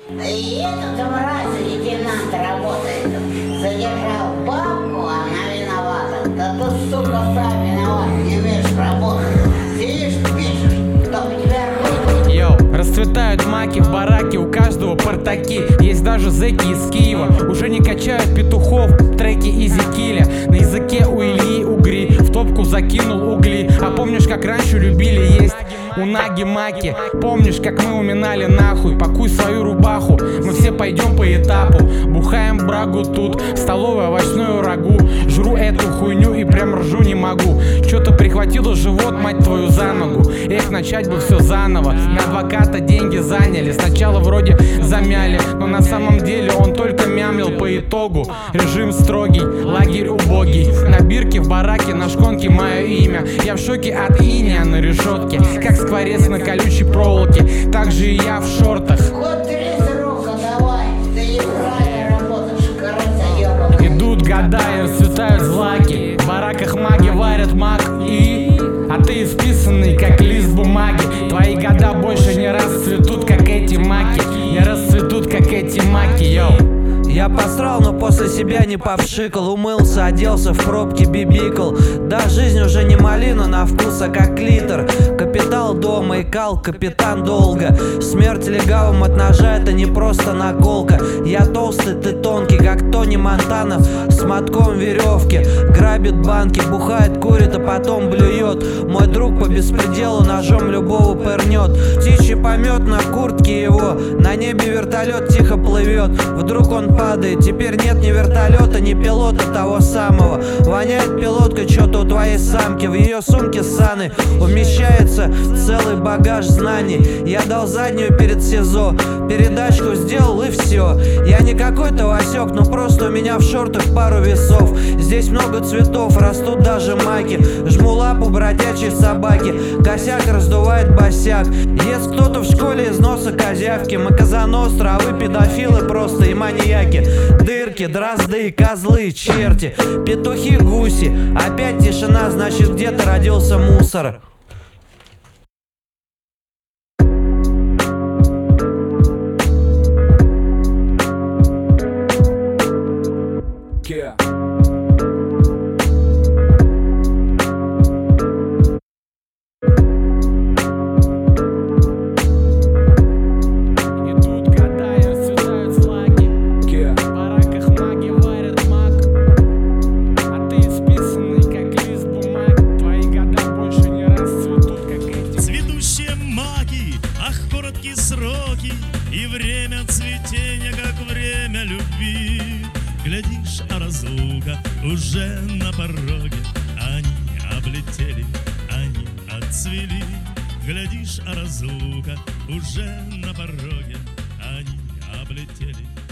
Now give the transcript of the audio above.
И этот мразь, лейтенант, работает. Задержал бабку, она виновата. Да ты, сука, сам виноват, не умеешь работать. Сидишь, пишешь, чтоб тебя руки. Йоу, расцветают маки в бараке, у каждого портаки. Есть даже зэки из Киева, уже не качают петухов. Треки Изи Килля, на языке у Ильи угри. В топку закинул угли. А помнишь, как раньше любили есть у Наги маки? Помнишь, как мы уминали нахуй? Пакуй свою рубаху, мы все пойдем по этапу. Бухаем брагу тут, в столовой овощную рагу. Жру эту хуйню и прям ржу не могу. Чё-то прихватило живот, мать твою, за ногу. Эх, начать бы все заново. На адвоката деньги заняли, сначала вроде замяли, но на самом деле он только мямлил по итогу. Режим строгий, лагерь убогий. На бирке в бараке, на шконке мое имя. Я в шоке от иния на решетке, как скворец на колючей проволоке. Так же и я в шортах. Вот трезруха, давай, ты неправильно работаешь, короче, ёбаный. Идут года и расцветают злаки. В бараках маги варят мак а ты исписанный, как лист бумаги. Твои года больше не расцветут, как эти маки. Не расцветут, как эти маки, йоу. Я посрал, но после себя не повшикал. Умылся, оделся, в пробке бибикал. Да, жизнь уже не малина на вкус, а как литр. Капитал дома и кал, капитан долго. Смерть легавым от ножа, это не просто наколка. Я толстый, ты тонкий, как Тони Монтана с мотком веревки. Грабит банки, бухает, курит, а потом блюет. Мой друг по беспределу ножом любого пырнет. Птичий помет на куртке его. На небе вертолет тихо плывет. Вдруг он падает, теперь нет ни вертолета, ни пилота того самого. Воняет пилотка что-то у твоей самки. В ее сумке саны умещается целый багаж знаний. Я дал заднюю перед СИЗО, передачку сделал и все. Я не какой-то Васек, но просто у меня в шортах пару весов. Здесь много цветов, растут даже маки. Жму лапу бродячей собаки, косяк раздувает босяк. Ест кто-то в школе из носа козявки. Мы Казаностра, а вы педофилы просто и маньяки. Дырки, дрозды, козлы, черти, петухи, гуси. Опять тишина, значит где-то родился мусор. Yeah. Идут года и расцветают злаки. Yeah. В бараках маги варят мак, а ты исписанный, как лист бумаги. Твои года больше не расцветут, как эти. Цветущие маки, ах, короткие сроки, и время цветения, как время любви. Глядишь, а разлука уже на пороге. Они облетели, они отцвели. Глядишь, а разлука уже на пороге. Они облетели,